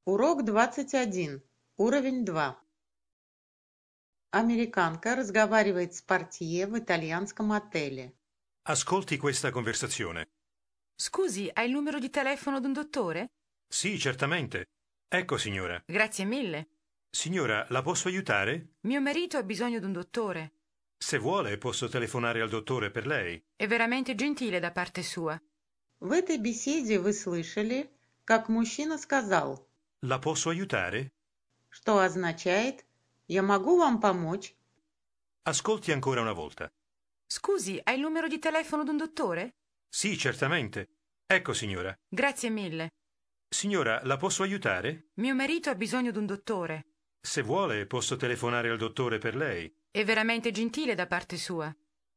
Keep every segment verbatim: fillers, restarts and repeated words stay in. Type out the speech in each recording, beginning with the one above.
Урок двадцать один. Уровень два. Американка разговаривает с портье в итальянском отеле. Ascolti questa conversazione. Scusi, hai il numero di telefono d'un dottore? Sì, certamente. Ecco, signora. Grazie mille. Signora, la posso aiutare? Mio marito ha bisogno d'un dottore. Se vuole, posso telefonare al dottore per lei. È veramente gentile da parte sua. В этой беседе вы слышали, как мужчина сказал, La posso aiutare? что означает «я могу вам помочь». Ascolti ancora una volta. Scusi, hai il numero di telefono d'un dottore? Sì, certamente. Ecco, signora. Grazie mille. Signora, la posso aiutare? Mio marito ha bisogno d'un dottore. Se vuole, posso telefonare al dottore per lei. È veramente gentile da parte sua.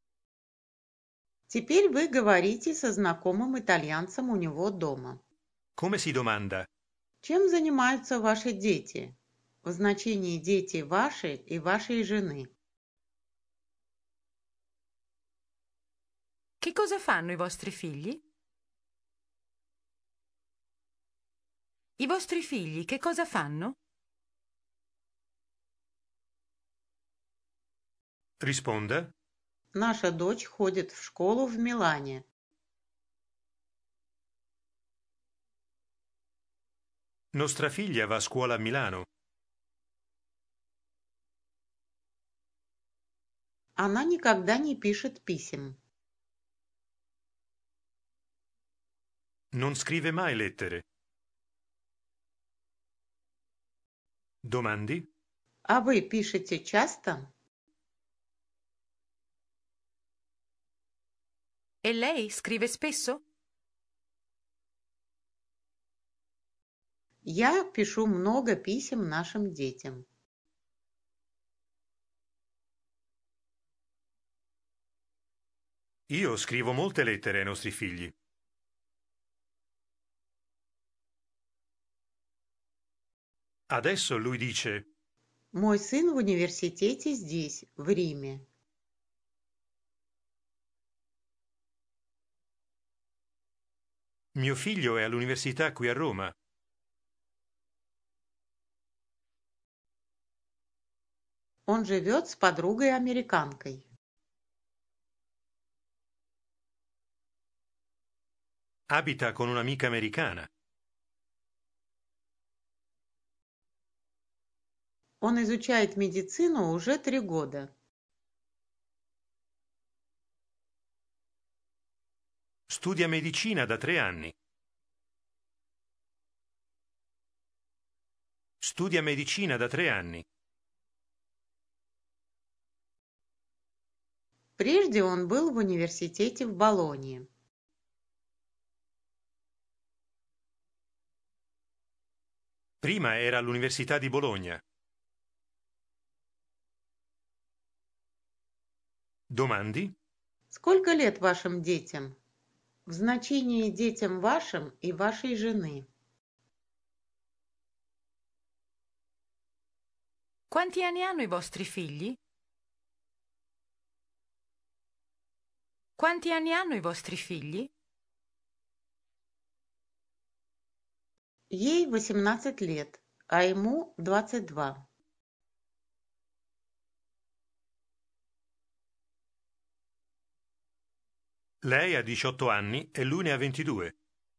Теперь вы говорите со знакомым итальянцем у него дома. Come si domanda? Чем занимаются ваши дети? В значении «дети ваши» и «вашей жены». Che cosa fanno i vostri figli? I vostri figli che cosa fanno? Risponda. Наша дочь ходит в школу в Милане. Nostra figlia va a scuola a Milano. Она никогда не пишет писем. Non scrive mai lettere. Domandi? А вы пишете часто? E lei scrive spesso? Я пишу много писем нашим детям. Io scrivo molte lettere ai nostri figli. Adesso lui dice: Мой сын в университете здесь, в Риме. mio figlio è all'università qui a Roma. Он живет с подругой-американкой. Abita con un'amica americana. Он изучает медицину уже три года. Studia medicina da tre anni. Studia medicina da tre anni. Прежде он был в университете в Болонье. Prima era all'Università di Bologna. Domandi? Сколько лет вашим детям? В значении детям вашим и вашей жены. Quanti anni hanno i vostri figli? Quanti anni hanno i vostri figli? Ей восемнадцать лет, а ему двадцать два. Lei ha diciotto anni e lui ne ha ventidue.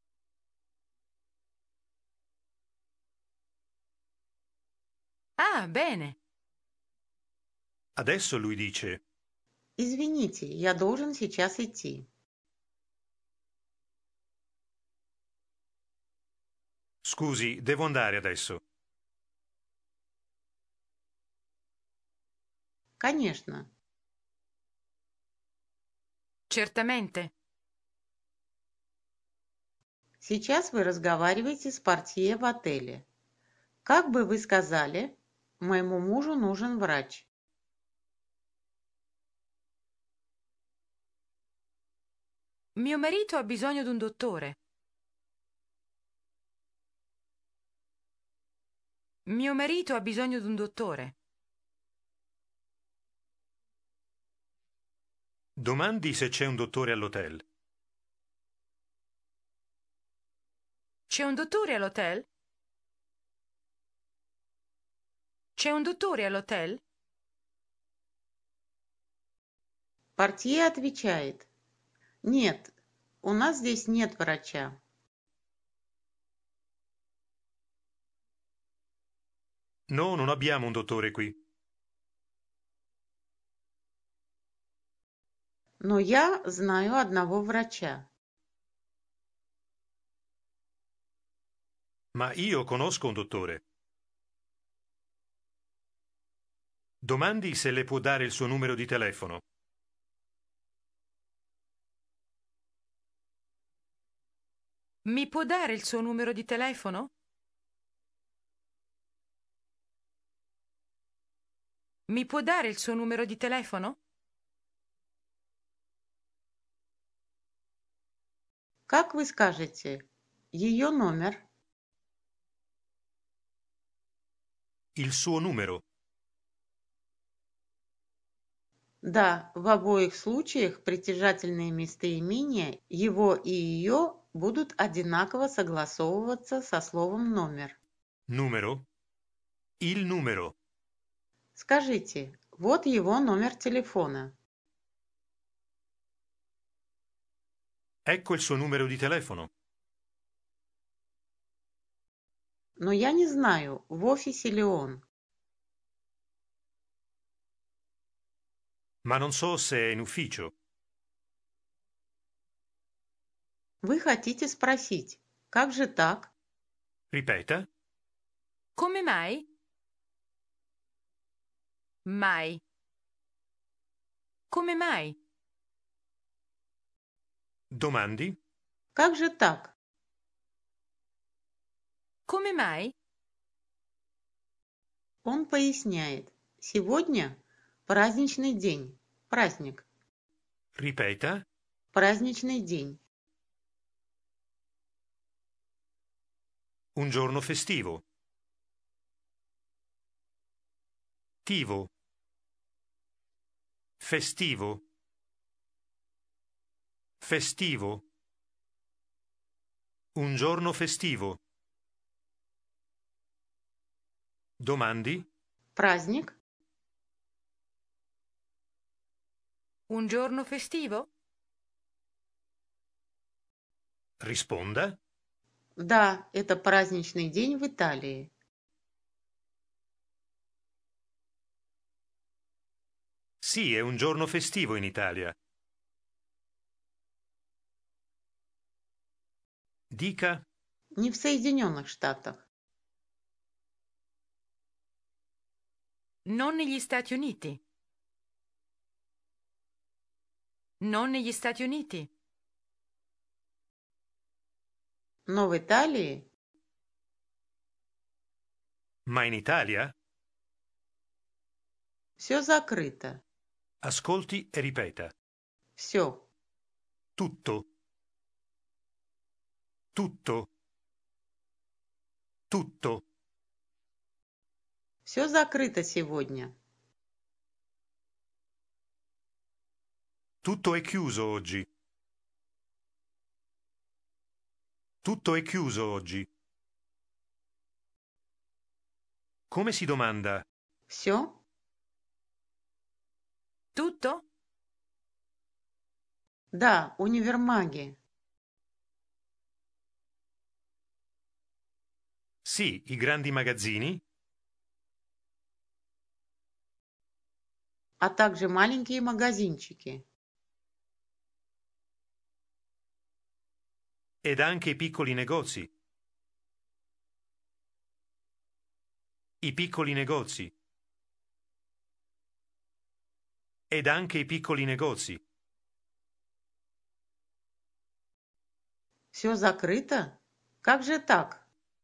Ah, bene. Adesso lui dice: Извините, я должен сейчас идти. Scusi, devo andare adesso. Конечно. Certamente. Сейчас вы разговариваете с портье в отеле. Как бы вы сказали, моему мужу нужен врач. Mio marito ha bisogno d'un dottore. Mio marito ha bisogno d'un dottore. Domandi se c'è un dottore all'hotel. C'è un dottore all'hotel? C'è un dottore all'hotel? Портье отвечает: «Нет, у нас здесь нет врача». No, non abbiamo un dottore qui. Но я знаю одного врача. Ma io conosco un dottore. Domandi se le può dare il suo numero di telefono. Mi può dare il suo numero di telefono? Mi può dare il suo numero di telefono? Как вы скажете? Ее номер? Il suo numero. Да, в обоих случаях притяжательные местоимения его и ее будут одинаково согласовываться со словом «номер». Numero. Il numero. Скажите, вот его номер телефона. Ecco il suo numero di telefono. Но я не знаю, в офисе ли он. Ma non so se è in ufficio. Вы хотите спросить, как же так? Ripeta. Come mai? Mai. Come mai? Domandi. Как же так? Come mai? Он поясняет. Сегодня праздничный день. Праздник. Ripeta. Праздничный день. Un giorno festivo. Tivo. Festivo. Festivo. Un giorno festivo. Domandi. Праздник. Un giorno festivo? Risponda. Да, это праздничный день в Италии. Sì, è un giorno festivo in Italia. Dica. Не в Соединенных Штатах. Non negli Stati Uniti. Non negli Stati Uniti. Но в Италии Ma in Italia? все закрыто. Ascolti e ripeta. Все. Tutto. Tutto. Tutto. Все закрыто сегодня. Tutto è chiuso oggi. Tutto è chiuso oggi. Come si domanda? Все? Tutto? Да, универмаги. Sì, i grandi magazzini. А также маленькие магазинчики. Ed anche i piccoli negozi. I piccoli negozi. Ed anche i piccoli negozi. Все закрыто? Как же так?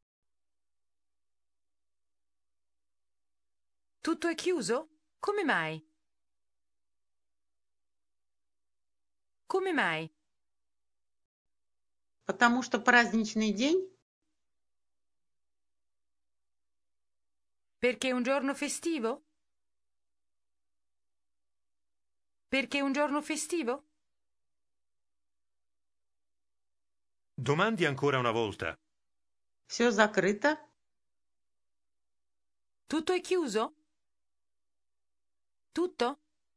Tutto è chiuso? Come mai? Come mai? Потому что праздничный день? Perché è un giorno festivo? Perché è un giorno festivo? Domandi ancora una volta. Все закрыто? Tutto è chiuso? Tutto?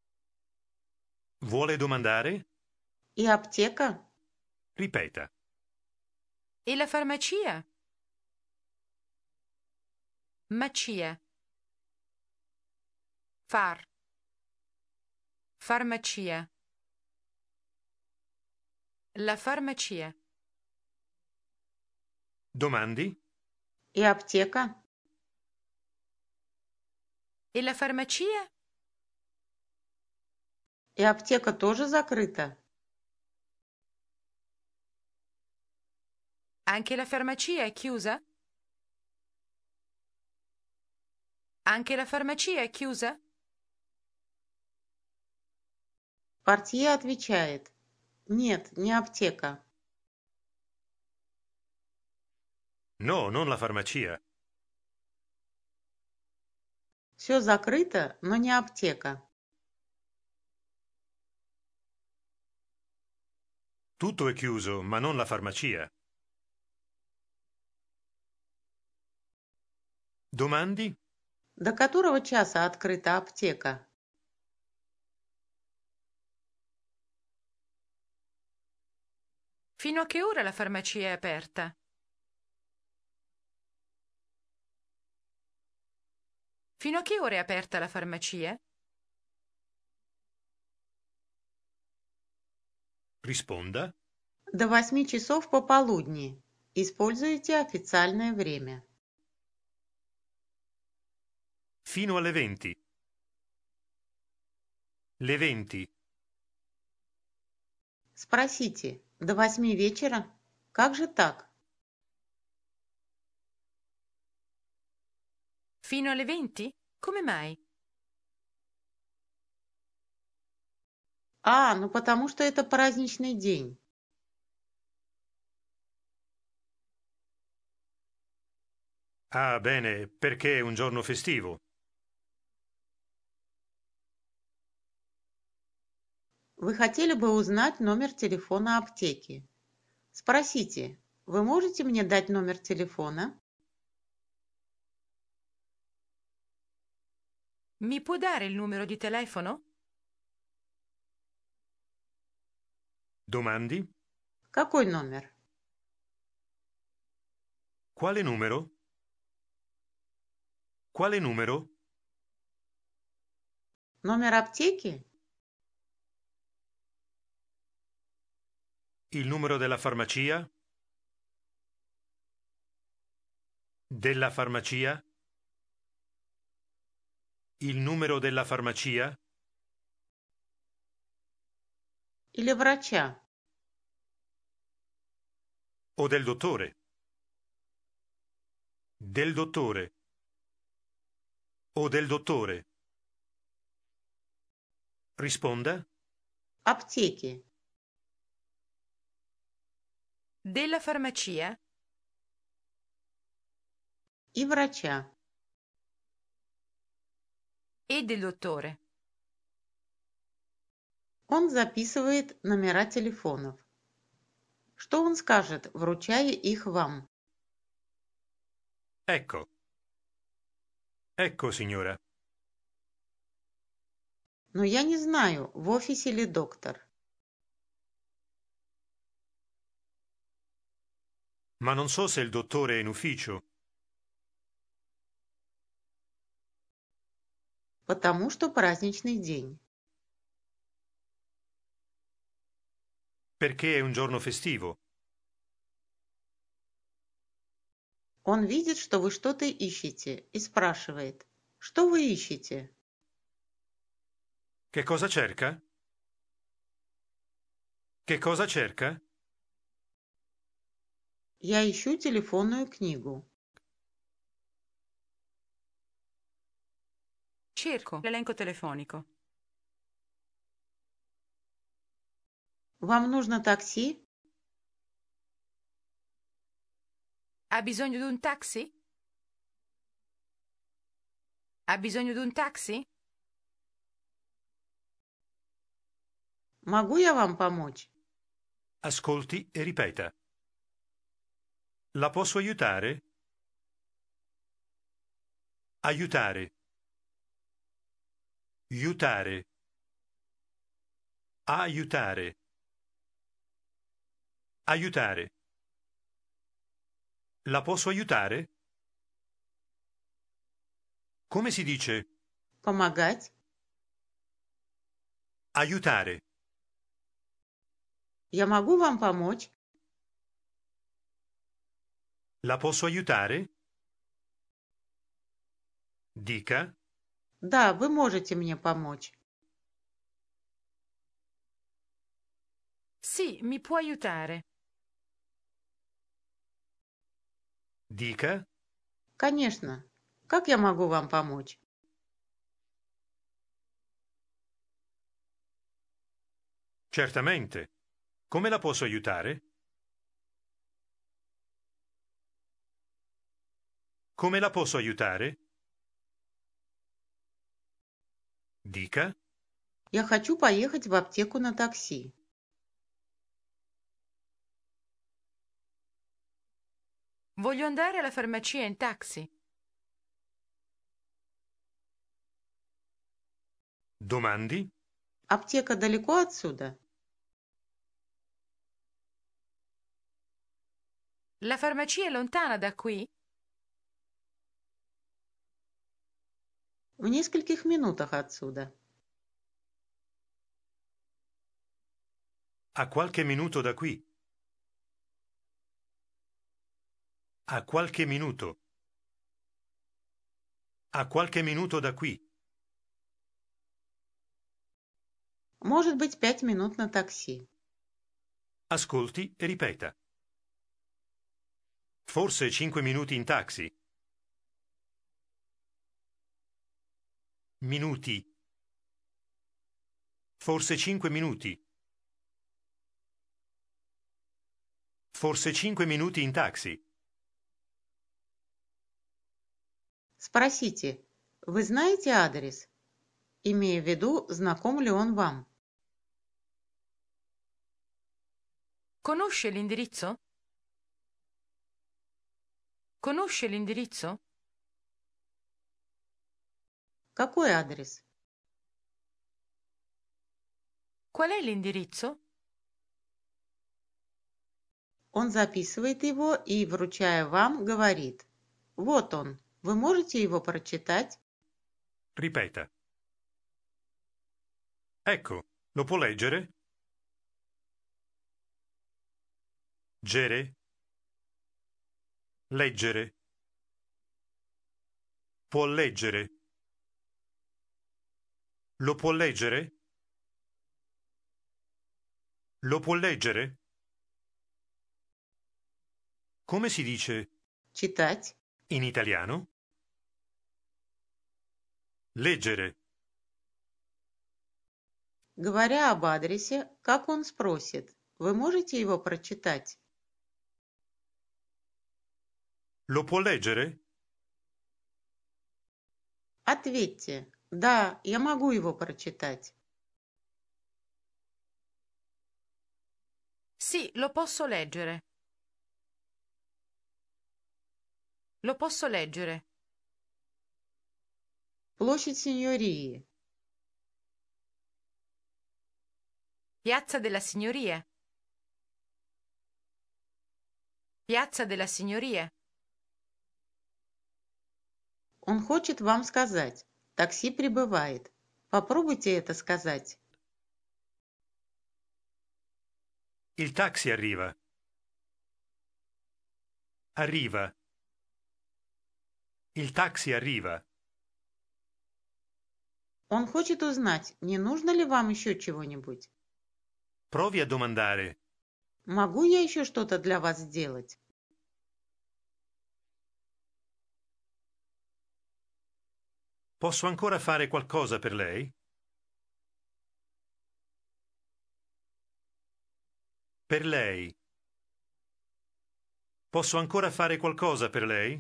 Vuole domandare? И аптека? Ripeta. E la farmacia? Macia. Far. Farmacia. La farmacia. Domandi? И аптека? E la farmacia? И аптека тоже закрыта? Anche la farmacia è chiusa? Anche la farmacia è chiusa? Портье отвечает. Нет, не аптека. No, non la farmacia. Все закрыто, но не аптека. Tutto è chiuso, ma non la farmacia. Domandi? До которого часа открыта аптека? Fino a che ora la farmacia è aperta? Fino a che ora è aperta la farmacia? Risponda. До восьми часов пополудни. Используйте официальное время. Fino alle venti. Le venti. Спросите, до восьми вечера? Как же так? Fino alle venti? Come mai? А, ну потому что это праздничный день. Ah, bene, perché è un giorno festivo. Вы хотели бы узнать номер телефона аптеки? Спросите, вы можете мне дать номер телефона? Mi può dare il numero di telefono? Domandi? Какой номер? Quale numero? Quale numero? Номер аптеки? Il numero della farmacia? Della farmacia? Il numero della farmacia? Или врача? O del dottore? Del dottore. O del dottore. Risponda. Аптеки. Della farmacia? И врача. E del dottore. Он записывает номера телефонов. Что он скажет, вручая их вам? Ecco. Ecco, signora. Но я не знаю, в офисе ли доктор. Ma non so se il dottore è in ufficio. Потому что праздничный день. Perché è un giorno festivo. Он видит, что вы что-то ищете, и спрашивает, что вы ищете? Che cosa cerca? Che cosa cerca? Я ищу телефонную книгу. Cerco l'elenco telefonico. Вам нужно такси? Ha bisogno di un taxi? Ha bisogno di un taxi? Могу я вам помочь? Ascolti e ripeta. La posso aiutare? Aiutare. Aiutare. Aiutare. Aiutare. La posso aiutare? Come si dice Помогать. aiutare? Я могу вам помочь? La posso aiutare? Dica. Да, вы можете мне помочь. Sì, mi può aiutare. Dica. Конечно. Как я могу вам помочь? Certamente. Come la posso aiutare? Come la posso aiutare? Dica. Я хочу поехать в аптеку на такси. Voglio andare alla farmacia in taxi. Domandi. Аптека далеко отсюда? La farmacia è lontana da qui? В нескольких минутах отсюда. A qualche minuto da qui. A qualche minuto. A qualche minuto da qui. Может быть, пять минут на такси. Ascolti e ripeta. Forse cinque minuti in taxi. Minuti. Forse cinque minuti. Forse cinque minuti in taxi. Спросите, вы знаете адрес? Имея в виду, знаком ли он вам? Conosce l'indirizzo? Conosce l'indirizzo? Какой адрес? Qual è l'indirizzo? Он записывает его и, вручая вам, говорит: «Вот он, вы можете его прочитать?» Ripeta. Ecco, lo può leggere? Gere? Leggere. Può leggere. Lo può leggere? Lo può leggere? Come si dice Читать. in italiano? Leggere. Говоря об адресе, как он спросит: «Вы можете его прочитать?» Lo può leggere? Ответьте: «Да, я могу его прочитать». Sì, lo posso leggere. Lo posso leggere. Площадь Синьории. Piazza della Signoria. Piazza della Signoria. Он хочет вам сказать: «Такси прибывает». Попробуйте это сказать. Il taxi arriva. Arriva. Il taxi arriva. Он хочет узнать, не нужно ли вам еще чего-нибудь. Provi a domandare. Могу я еще что-то для вас сделать? Posso ancora fare qualcosa per lei? Per lei. Posso ancora fare qualcosa per lei?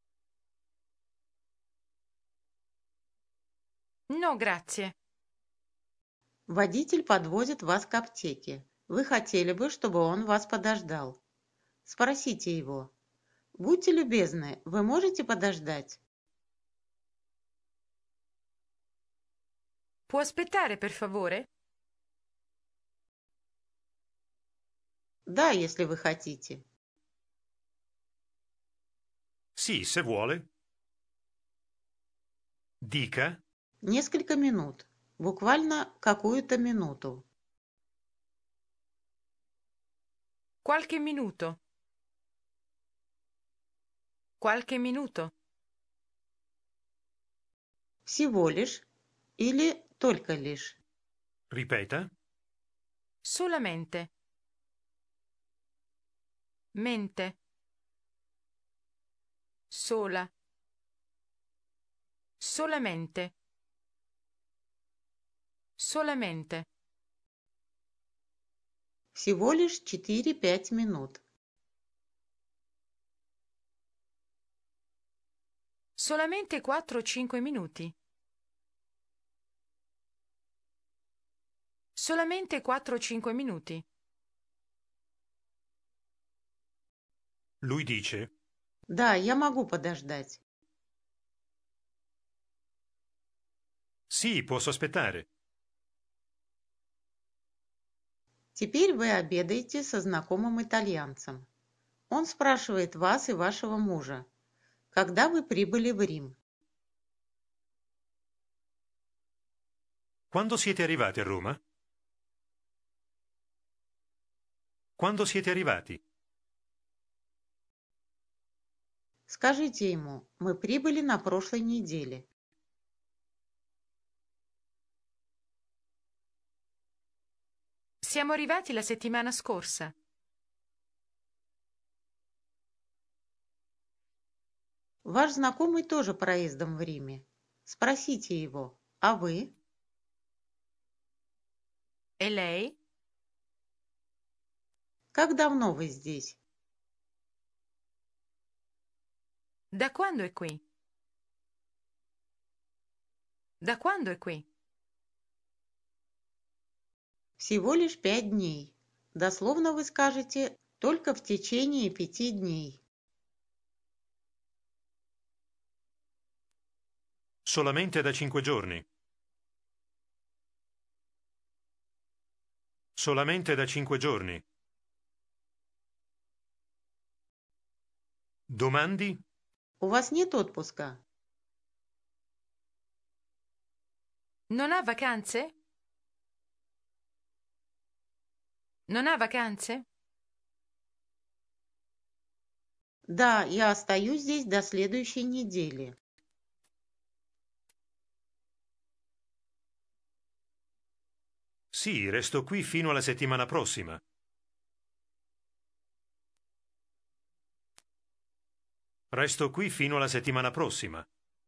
No, grazie. Водитель подвозит вас к аптеке. Вы хотели бы, чтобы он вас подождал. Спросите его: «Будьте любезны, вы можете подождать?» Può aspettare, per favore? Да, если вы хотите. Sì, se vuole. Dica. Несколько минут. Буквально какую-то минуту. Qualche minuto. Qualche minuto. Всего лишь или только лишь. Ripeta. Solamente. Mente. Sola. Solamente. Solamente. Всего лишь четыре-пять минут. Solamente quattro o cinque minuti. Solamente quattro o cinque minuti. Lui dice. Да, я могу подождать. Sì, posso aspettare. Теперь вы обедаете со знакомым итальянцем. Он спрашивает вас и вашего мужа, когда вы прибыли в Рим. Quando siete arrivati a Roma? Quando siete arrivati? Скажите ему, мы прибыли на прошлой неделе. Siamo arrivati la settimana scorsa. Ваш знакомый тоже проездом в Риме. Спросите его, а вы? E lei? Как давно вы здесь? Da quando è qui? Da quando è qui? Всего лишь пять дней. Дословно вы скажете «только в течение пяти дней». Solamente da cinque giorni. Solamente da cinque giorni. Domandi? У вас нет отпуска? Non ha vacanze? Non ha vacanze? Да, я остаюсь здесь до следующей недели. Sì, resto qui fino alla settimana prossima. Resto qui fino alla settimana prossima.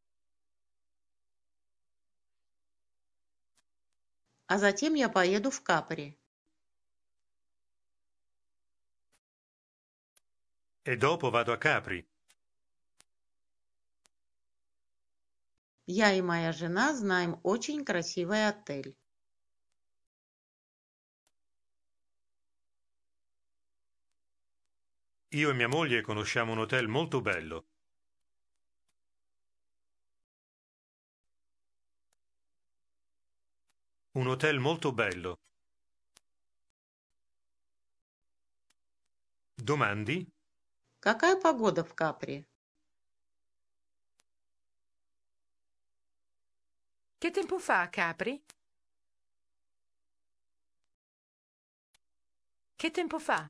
А затем я поеду в Капри. E dopo vado a Capri. Я и моя жена знаем очень красивый отель. Io e mia moglie conosciamo un hotel molto bello. Un hotel molto bello. Domandi? Какая погода в Капри? Che tempo fa a Capri? Che tempo fa?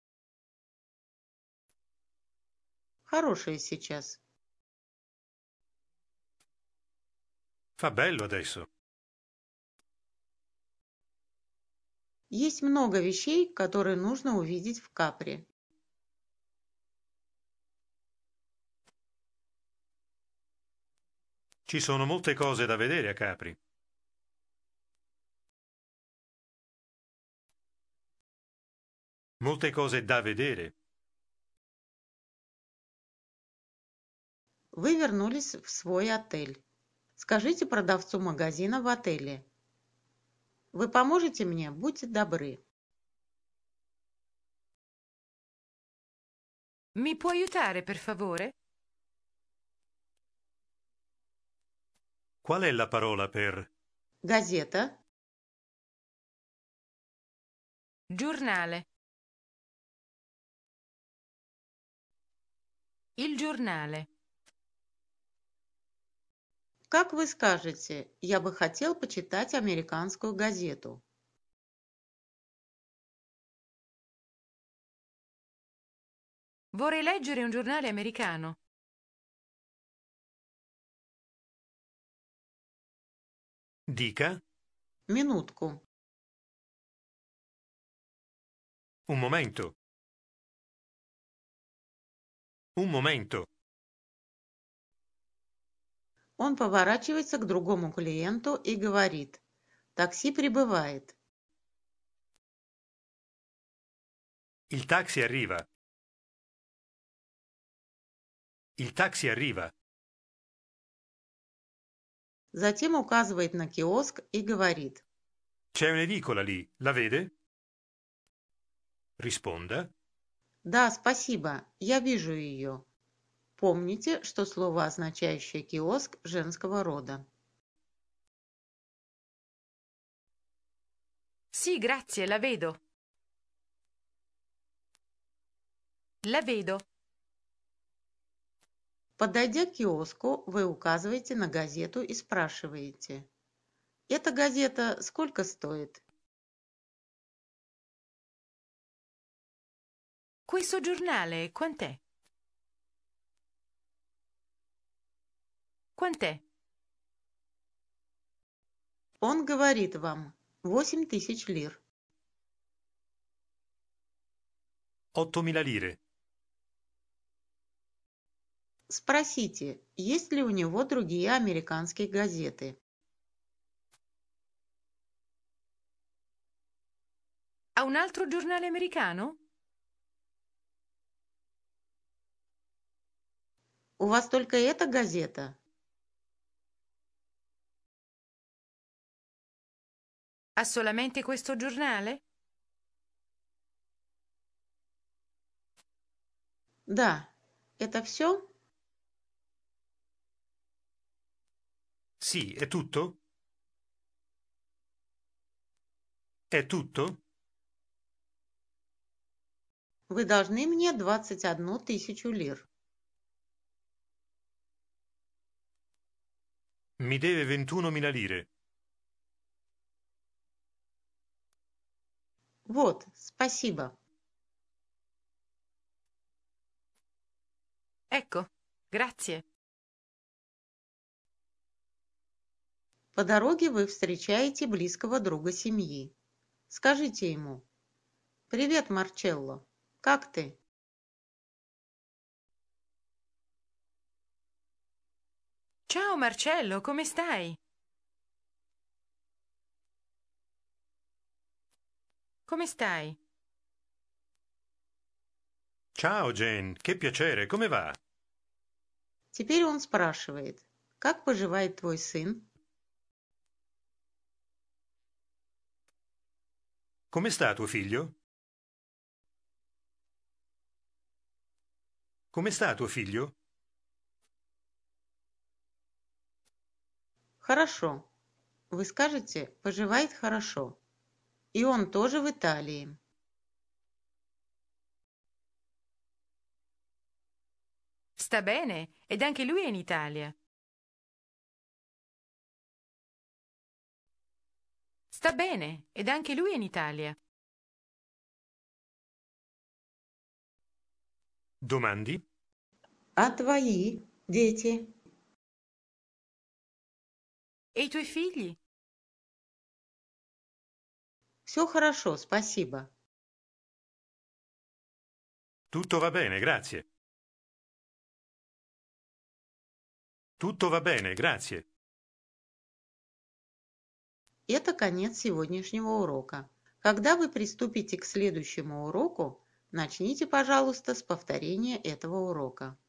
Хорошее сейчас. Fa bello adesso. Есть много вещей, которые нужно увидеть в Капри. Ci sono molte cose da vedere a Capri. Molte cose da vedere. Вы вернулись в свой отель. Скажите продавцу магазина в отеле. Вы поможете мне? Будьте добры. Mi può aiutare, per favore? Qual è la parola per Газета. Giornale. Il giornale. Как вы скажете, я бы хотел почитать американскую газету? Vorrei leggere un giornale americano. Dica. Минутку. Un momento. Un momento. Он поворачивается к другому клиенту и говорит: «Такси прибывает». Il taxi arriva. Il taxi arriva. Затем указывает на киоск и говорит: C'è un'edicola lì, la vede? Risponda. «Да, спасибо, я вижу ее». Помните, что слово, означающее киоск, женского рода. Sì, grazie, la vedo. La vedo. Подойдя к киоску, вы указываете на газету и спрашиваете: «Эта газета сколько стоит?» Questo giornale quant'è? Quant'è? Он говорит вам: восемь тысяч лир. ottomila lire. Спросите, есть ли у него другие американские газеты. Ha un altro giornale americano? У вас только эта газета? Ha solamente questo giornale? Да. Это все? Sì, è tutto? È tutto? Вы должны мне двадцать одну тысячу лир. Mi deve ventunomila lire. Вот, спасибо. Ecco, grazie. По дороге вы встречаете близкого друга семьи. Скажите ему: «Привет, Марчелло. Как ты?» Ciao Marcello, come stai? Come stai? Ciao Jane, che piacere, come va? Теперь он спрашивает: «Как поживает твой сын?» Come sta tuo figlio? Come sta tuo figlio? Хорошо. Вы скажете: «Поживает хорошо». И он тоже в Италии. Sta bene, ed anche lui è in Italia. Sta bene, ed anche lui è in Italia. Domandi? А твои дети? E i tuoi figli? Все хорошо, спасибо. Tutto va bene, grazie. Tutto va bene, grazie. Это конец сегодняшнего урока. Когда вы приступите к следующему уроку, начните, пожалуйста, с повторения этого урока.